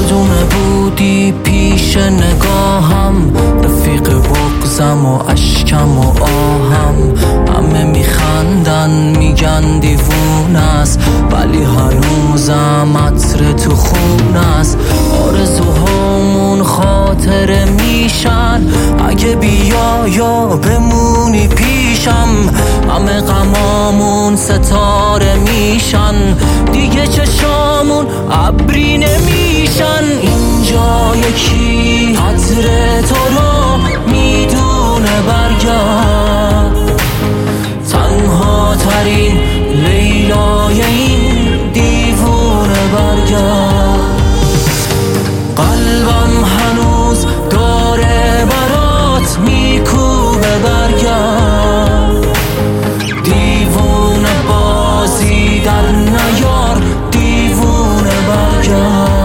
دونه بودی پیش نگاهم، رفیق بغزم و اشکم و آهم. همه میخندن میگن دیوونه است، ولی هنوزم عطر تو خون است. آرزوهامون خاطره میشن، اگه بیا یا بمونی پیشم. همه غمامون ستاره میشن، دیگه چشامون ابری نمیشن. اینجا یکی عطر تو رو میدونه برگرد، تنها ترین لیلای این دیوونه برگرد. قلبم هنوز داره برات میکوبه برگرد، دیوونه بازی در نیار، دیوونه برگرد.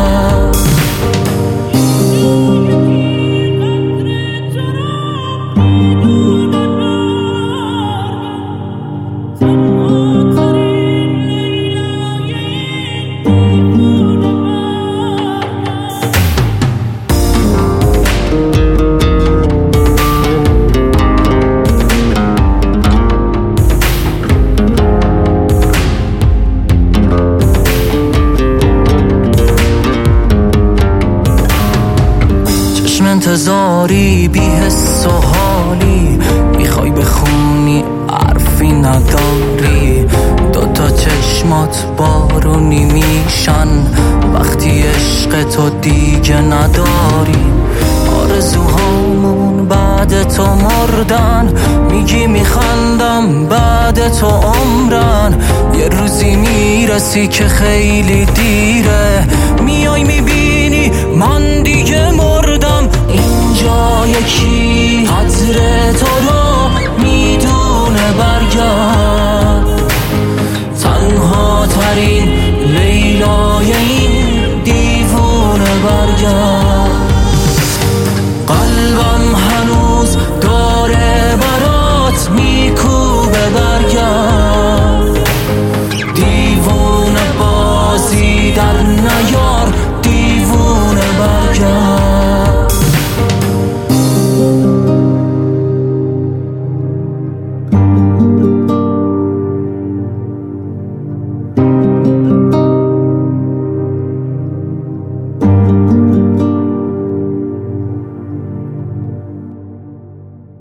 انتظاری بی حس و حالی، میخوای بخونی حرفی نداری. دوتا چشمات بارونی میشن وقتی عشق تو دیگه نداری. آرزوهامون بعد تو مردن، میگی میخندم بعد تو عمرن. یه روزی میرسی که خیلی دیره، میای میبینی من دیگه مردم. اینجا یکی عطر تو رو میدونه برگرد، تنها ترین لیلای این دیوونه برگرد. قلبم هنوز داره برات میکوبه برگرد، دیوونه بازی در نیار، دیوونه برگرد.